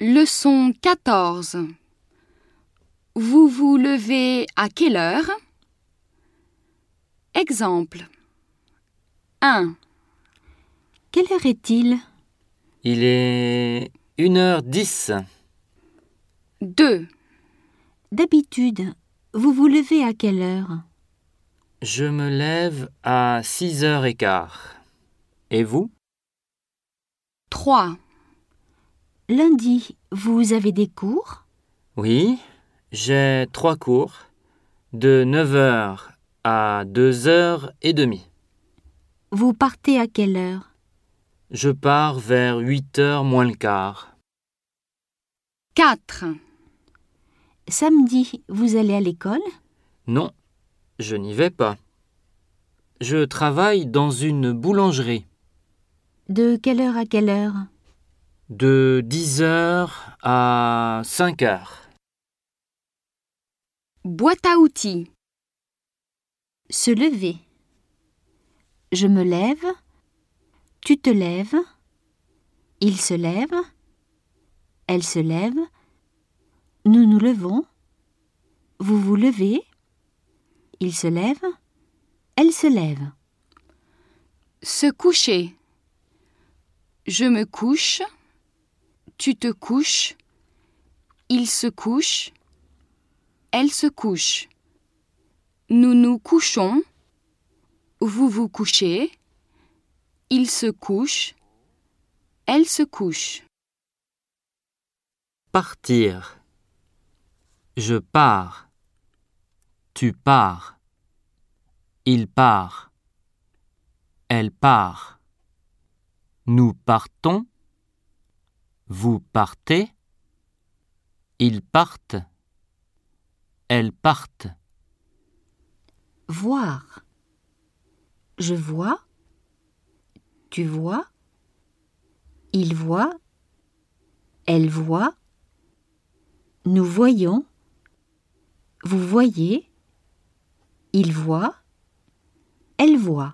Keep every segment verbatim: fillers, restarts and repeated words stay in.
Leçon quatorze. Vous vous levez à quelle heure? Exemple. un. Quelle heure est-il? Il est une heure dix. deux. D'habitude, vous vous levez à quelle heure? Je me lève à six heures quinze. Et vous? trois. Lundi, vous avez des cours? Oui, j'ai trois cours, de neuf heures à deux heures trente. Vous partez à quelle heure? Je pars vers huit heures moins le quart. quatre. Samedi, vous allez à l'école? Non, je n'y vais pas. Je travaille dans une boulangerie. De quelle heure à quelle heure? De dix heures à cinq heures. Boîte à outils. Se lever. Je me lève. Tu te lèves. Il se lève. Elle se lève. Nous nous levons. Vous vous levez. Il se lève. Elle se lève. Se coucher. Je me couche. Tu te couches. Il se couche. Elle se couche. Nous nous couchons. Vous vous couchez. Il se couche. Elle se couche. Partir. Je pars. Tu pars. Il part. Elle part. Nous partons. Vous partez. Ils partent. Elles partent. Voir. Je vois. Tu vois. Il voit. Elle voit. Nous voyons. Vous voyez. Il voit. Elle voit.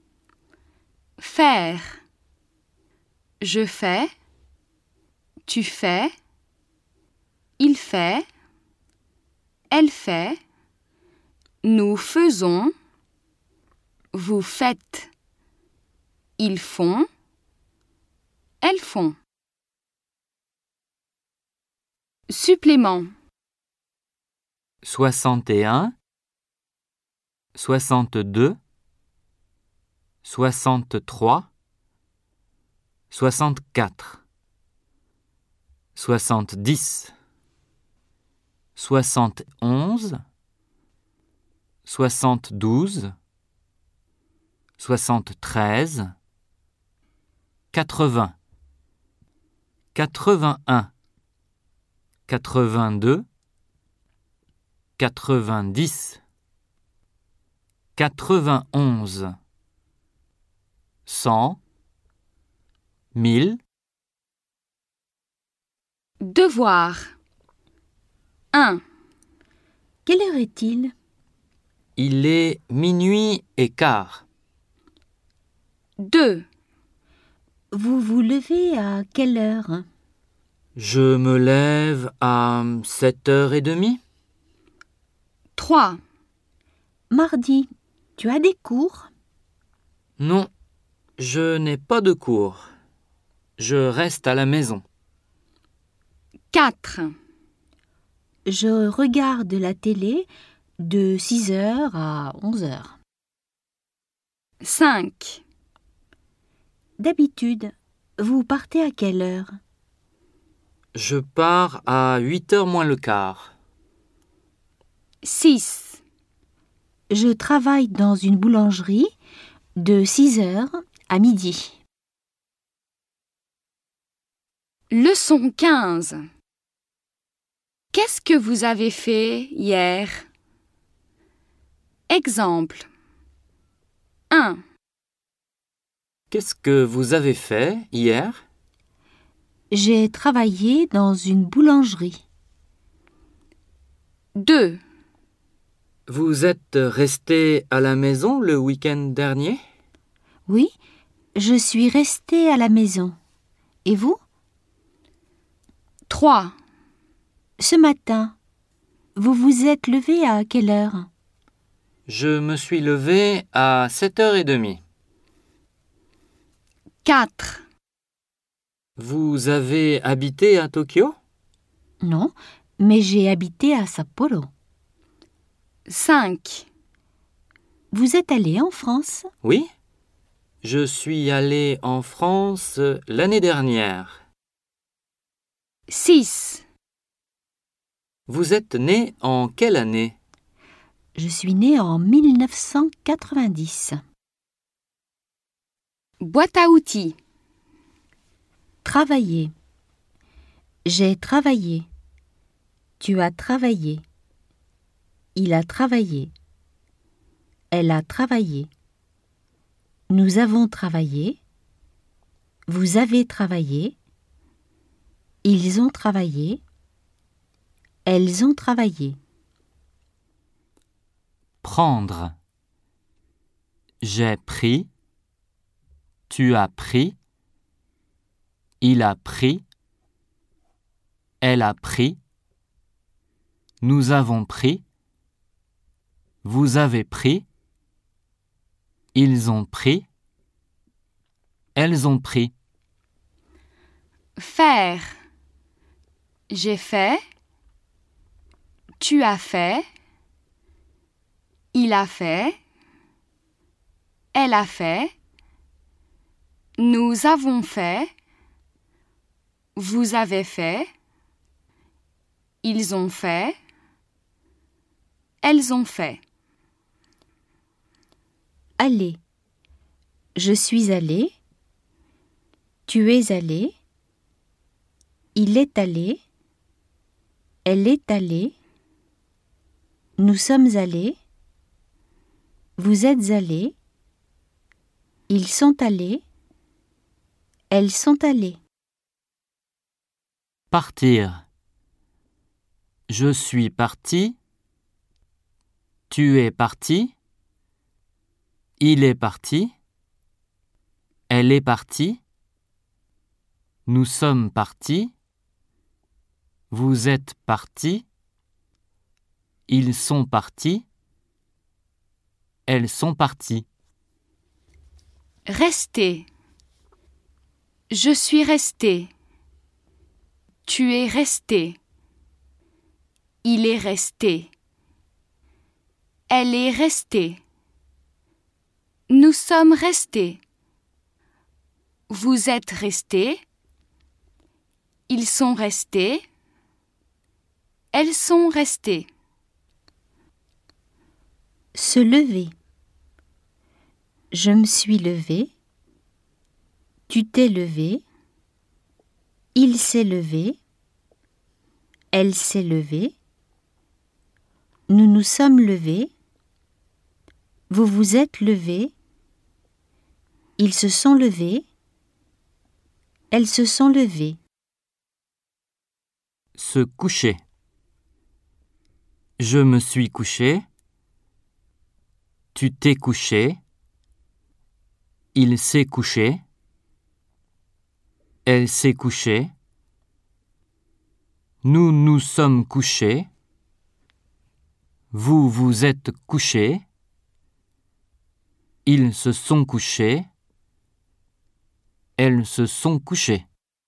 Faire. Je fais. Tu fais. Il fait. Elle fait. Nous faisons. Vous faites. Ils font. Elles font. Supplément. soixante et un, soixante-deux, soixante-trois, soixante-quatre, soixante-dix, soixante et onze, soixante-douze, soixante-treize, quatre-vingts, quatre-vingt-un, quatre-vingt-deux, quatre-vingt-dix, quatre-vingt-onze, cent, mille. Devoir. un. Quelle heure est-il? Il est minuit et quart. deux. Vous vous levez à quelle heure? Je me lève à sept heures trente. trois. Mardi, tu as des cours? Non, je n'ai pas de cours. Je reste à la maison. quatre. Je regarde la télé de six heures à onze heures. cinq. D'habitude, vous partez à quelle heure? Je pars à huit heures moins le quart. six. Je travaille dans une boulangerie de six heures à midi. Leçon quinze. Qu'est-ce que vous avez fait hier? Exemple. un. Qu'est-ce que vous avez fait hier? J'ai travaillé dans une boulangerie. deux. Vous êtes resté à la maison le week-end dernier? Oui, je suis restée à la maison. Et vous? trois. Ce matin, vous vous êtes levé à quelle heure? Je me suis levé à sept heures trente. quatre. Vous avez habité à Tokyo? Non, mais j'ai habité à Sapporo. cinq. Vous êtes allé en France? Oui. Je suis allé en France l'année dernière. six. Vous êtes né en quelle année? Je suis née en mille neuf cent quatre-vingt-dix. Boîte à outils. Travailler. J'ai travaillé. Tu as travaillé. Il a travaillé. Elle a travaillé. Nous avons travaillé. Vous avez travaillé. Ils ont travaillé. Elles ont travaillé. Prendre. J'ai pris. Tu as pris. Il a pris. Elle a pris. Nous avons pris. Vous avez pris. Ils ont pris. Elles ont pris. Faire. J'ai fait. Tu as fait. Il a fait. Elle a fait. Nous avons fait. Vous avez fait. Ils ont fait. Elles ont fait. Aller. Je suis allé. Tu es allé. Il est allé. Elle est allée. Nous sommes allés. Vous êtes allés. Ils sont allés. Elles sont allées. Partir. Je suis parti. Tu es parti. Il est parti. Elle est partie. Nous sommes partis. Vous êtes partis. Ils sont partis. Elles sont parties. Rester. Je suis resté. Tu es resté. Il est resté. Elle est restée. Nous sommes restés. Vous êtes restés. Ils sont restés. Elles sont restées. Se lever. Je me suis levé. Tu t'es levé. Il s'est levé. Elle s'est levée. Nous nous sommes levés. Vous vous êtes levés. Ils se sont levés. Elles se sont levées. Se coucher. Je me suis couché. Tu t'es couché. Il s'est couché. Elle s'est couchée. Nous nous sommes couchés. Vous vous êtes couchés. Ils se sont couchés. Elles se sont couchées.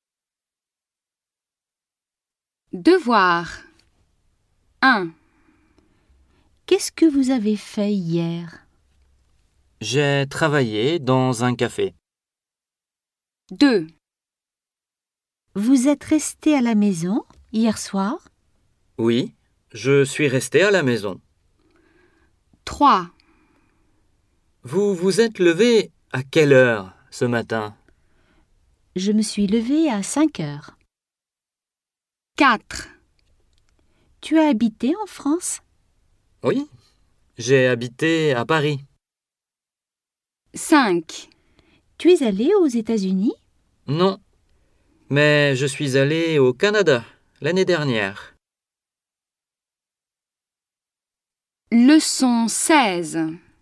Devoir. un. Qu'est-ce que vous avez fait hier? J'ai travaillé dans un café. deux. Vous êtes resté à la maison hier soir? Oui, je suis resté à la maison. trois. Vous vous êtes levé à quelle heure ce matin? Je me suis levée à cinq heures. quatre. Tu as habité en France? Oui, j'ai habité à Paris. cinq. Tu es allé aux États-Unis? Non, mais je suis allé au Canada l'année dernière. Leçon seize.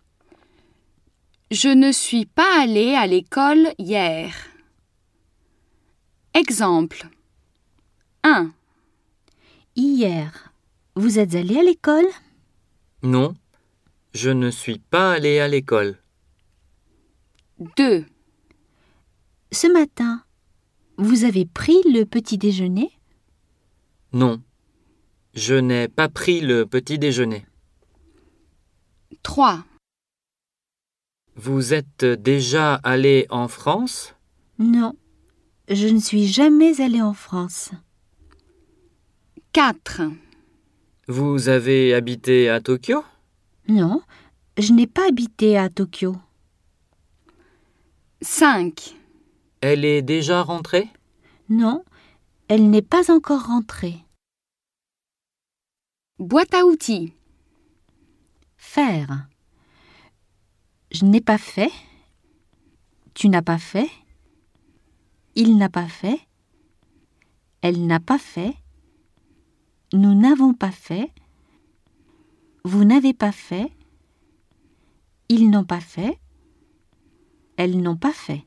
Je ne suis pas allé à l'école hier. Exemple. un. Hier, vous êtes allé à l'école? Non, je ne suis pas allé à l'école. deux. Ce matin, vous avez pris le petit déjeuner? Non, je n'ai pas pris le petit déjeuner. trois. Vous êtes déjà allé en France? Non, je ne suis jamais allée en France. quatre. Vous avez habité à Tokyo? Non, je n'ai pas habité à Tokyo. cinq. Elle est déjà rentrée? Non, elle n'est pas encore rentrée. Boîte à outils. Faire. Je n'ai pas fait. Tu n'as pas fait. Il n'a pas fait. Elle n'a pas fait. Nous n'avons pas fait. Vous n'avez pas fait. Ils n'ont pas fait. Elles n'ont pas fait.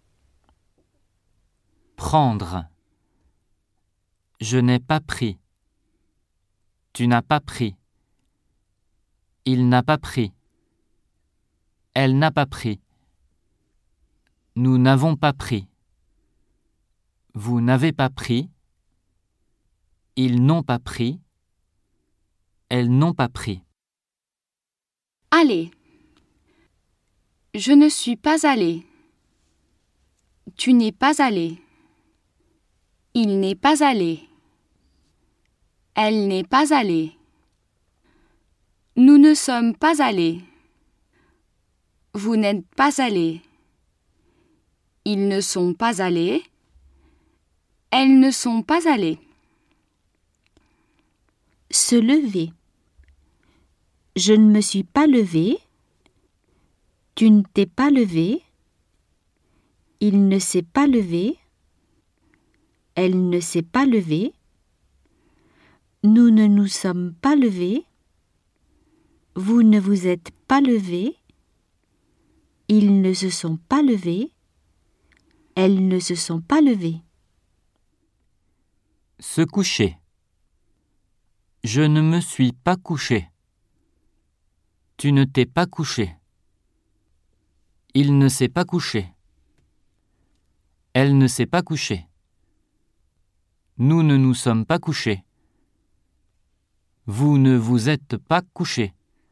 Prendre. Je n'ai pas pris. Tu n'as pas pris. Il n'a pas pris. Elle n'a pas pris. Nous n'avons pas pris. Vous n'avez pas pris. Ils n'ont pas pris. Elles n'ont pas pris. Aller. Je ne suis pas allé. Tu n'es pas allé. Il n'est pas allé. Elle n'est pas allée. Nous ne sommes pas allés. Vous n'êtes pas allés. Ils ne sont pas allés. Elles ne sont pas allées. Se lever. Je ne me suis pas levée. Tu ne t'es pas levé. Il ne s'est pas levé. Elle ne s'est pas levée. Nous ne nous sommes pas levés. Vous ne vous êtes pas levés. Ils ne se sont pas levés. Elles ne se sont pas levées. Se coucher. Je ne me suis pas couché. Tu ne t'es pas couché. Il ne s'est pas couché. Elle ne s'est pas couchée. Nous ne nous sommes pas couchés. Vous ne vous êtes pas couchés.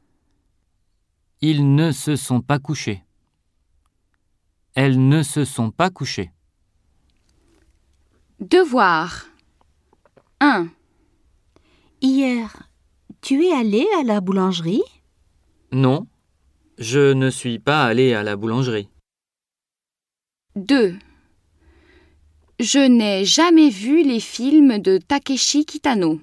Ils ne se sont pas couchés. Elles ne se sont pas couchées. Devoir. un. Hier, tu es allé à la boulangerie? Non, je ne suis pas allé à la boulangerie. deux. Je n'ai jamais vu les films de Takeshi Kitano.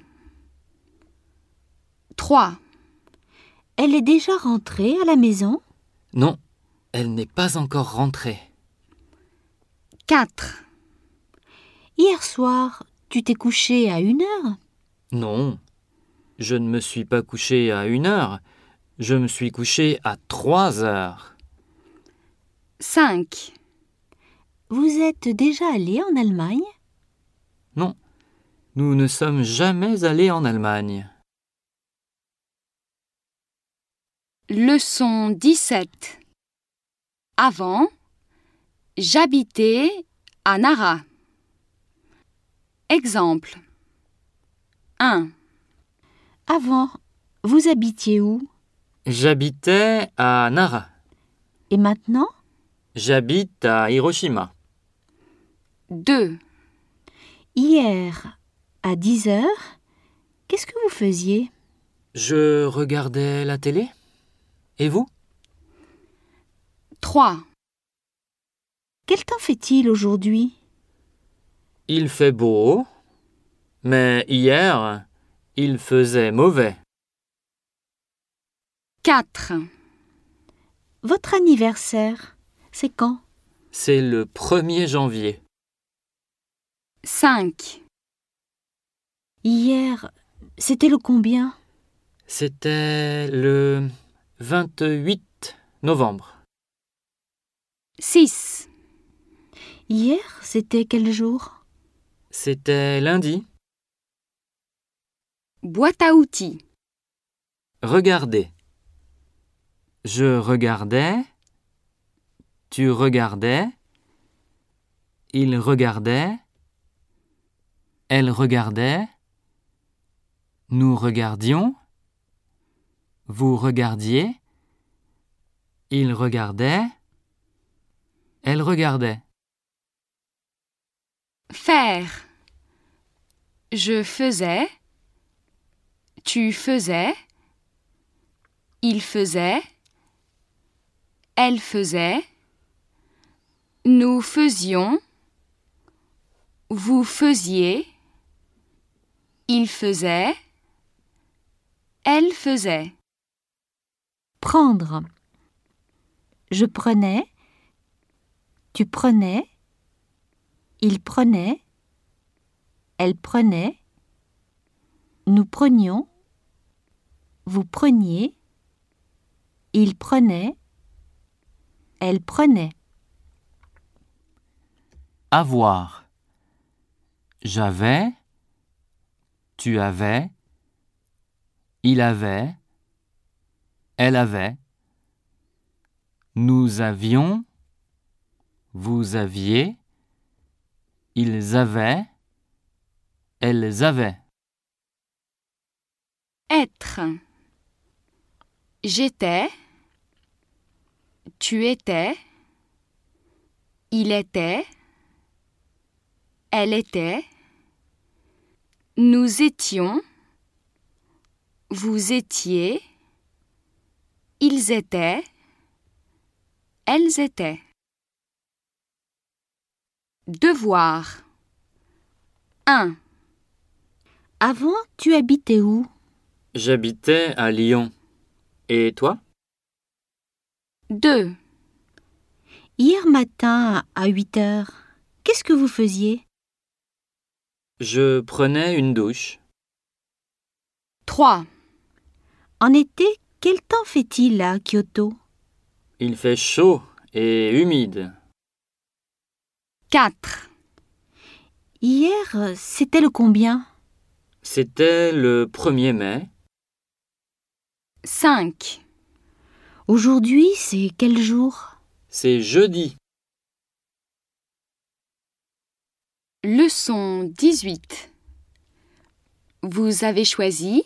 trois. Elle est déjà rentrée à la maison? Non, elle n'est pas encore rentrée. quatre. Hier soir, tu t'es couché à une heure? Non, je ne me suis pas couché à une heure. Je me suis couché à trois heures. cinq. Vous êtes déjà allé en Allemagne? Non, nous ne sommes jamais allés en Allemagne. Leçon dix-sept. Avant, j'habitais à Nara. Exemple. un. Avant, vous habitiez où? J'habitais à Nara. Et maintenant? J'habite à Hiroshima. deux. Hier, à dix heures, qu'est-ce que vous faisiez? Je regardais la télé. Et vous? trois. Quel temps fait-il aujourd'hui? Il fait beau, mais hier, il faisait mauvais. quatre. Votre anniversaire, c'est quand? C'est le premier janvier. cinq. Hier, c'était le combien? C'était le vingt-huit novembre. six. Hier, c'était quel jour? C'était lundi. Boîte à outils. Regardez. Je regardais. Tu regardais. Il regardait. Elle regardait. Nous regardions. Vous regardiez. Il regardait. Elle regardait. Faire. Je faisais. Tu faisais. Il faisait. Elle faisait. Nous faisions. Vous faisiez. Il faisait. Elle faisait. Prendre. Je prenais. Tu prenais. Il prenait. Elle prenait. Nous prenions. Vous preniez. Il prenait. Elle prenait. Avoir. J'avais. Tu avais. Il avait. Elle avait. Nous avions. Vous aviez. Ils avaient. Elles avaient. Être. J'étais. Tu étais. Il était. Elle était. Nous étions. Vous étiez. Ils étaient. Elles étaient. Devoir. un. Avant, tu habitais où? J'habitais à Lyon. Et toi? deux. Hier matin, à huit heures, qu'est-ce que vous faisiez? Je prenais une douche. trois. En été, quel temps fait-il à Kyoto? Il fait chaud et humide. quatre. Hier, c'était le combien? C'était le premier mai. cinq. Aujourd'hui, c'est quel jour? C'est jeudi. Leçon dix-huit. Vous avez choisi.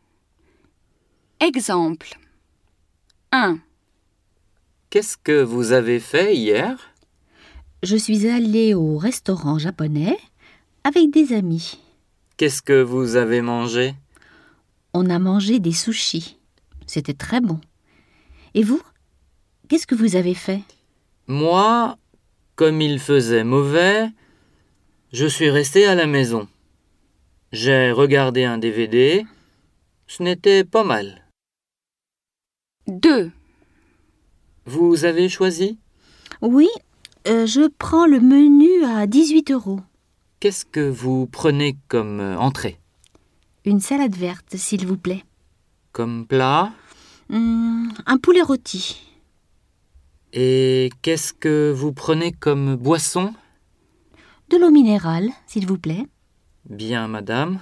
Exemple. un. Qu'est-ce que vous avez fait hier? Je suis allée au restaurant japonais avec des amis. Qu'est-ce que vous avez mangé? On a mangé des sushis. C'était très bon. Et vous? Qu'est-ce que vous avez fait? Moi, comme il faisait mauvais, je suis resté à la maison. J'ai regardé un D V D. Ce n'était pas mal. deux. Vous avez choisi? Oui, euh, je prends le menu à dix-huit euros. Qu'est-ce que vous prenez comme euh, entrée? Une salade verte, s'il vous plaît. Comme plat? Hum, un poulet rôti. Et qu'est-ce que vous prenez comme boisson? De l'eau minérale, s'il vous plaît. Bien, madame.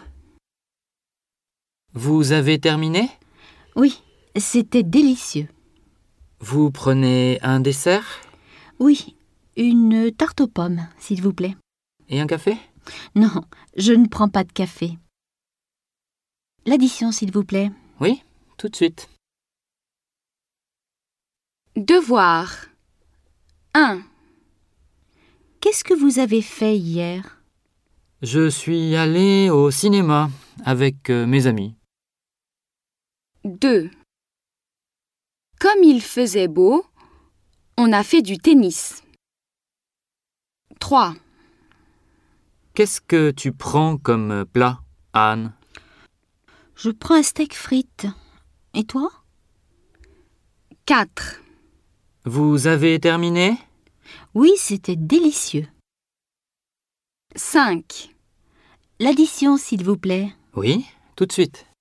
Vous avez terminé? Oui, c'était délicieux. Vous prenez un dessert? Oui, une tarte aux pommes, s'il vous plaît. Et un café? Non, je ne prends pas de café. L'addition, s'il vous plaît. Oui, tout de suite. Devoir. un. Qu'est-ce que vous avez fait hier? Je suis allé au cinéma avec euh, mes amis. deux. Comme il faisait beau, on a fait du tennis. trois. Qu'est-ce que tu prends comme plat, Anne? Je prends un steak frites. Et toi? quatre. Vous avez terminé? Oui, c'était délicieux. cinq. L'addition, s'il vous plaît. Oui, tout de suite.